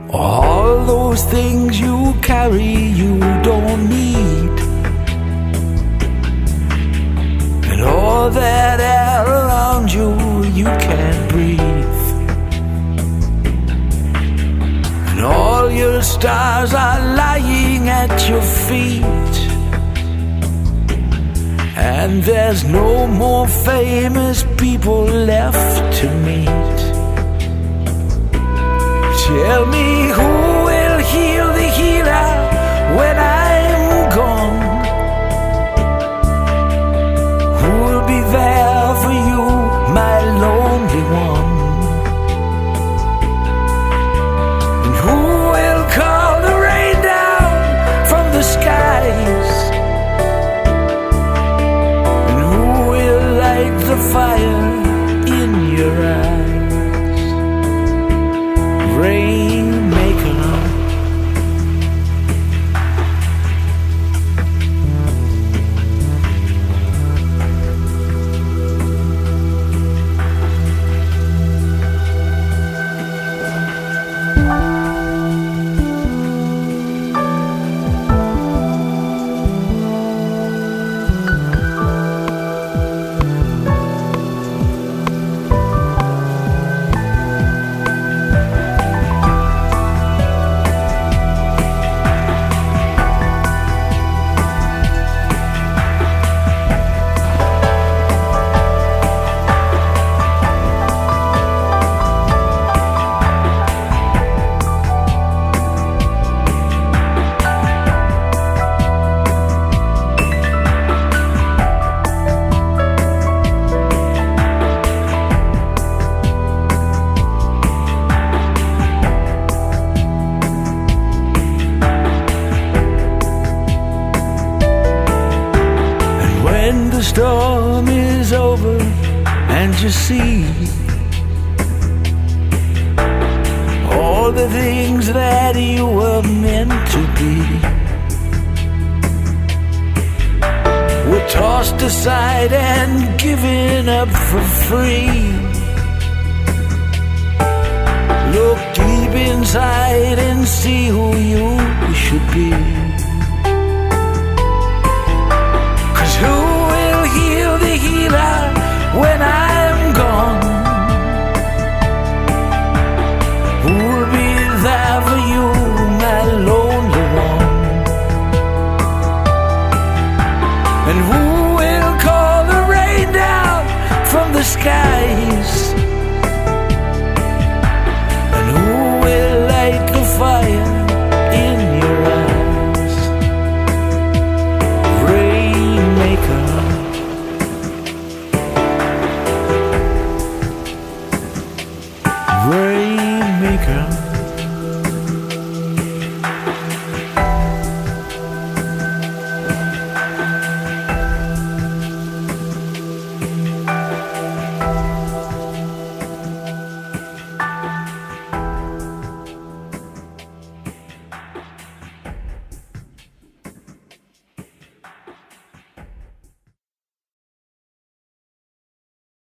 All those things you carry, you don't need. And all that air around you, you can't breathe. And all your stars are lying at your feet. And there's no more famous people left to meet. Tell me, who will heal the healer when I'm gone? Who will be there for you, my lonely one? And who will call the rain down from the skies? And who will light the fire in your eyes? Rainmaker. When the storm is over and you see all the things that you were meant to be were tossed aside and given up for free, look deep inside and see who you should be. Who will heal the healer when I'm gone? Who will be there for you, my lonely one? And who will call the rain down from the skies? And who will light the fire in your eyes? Rainmaker.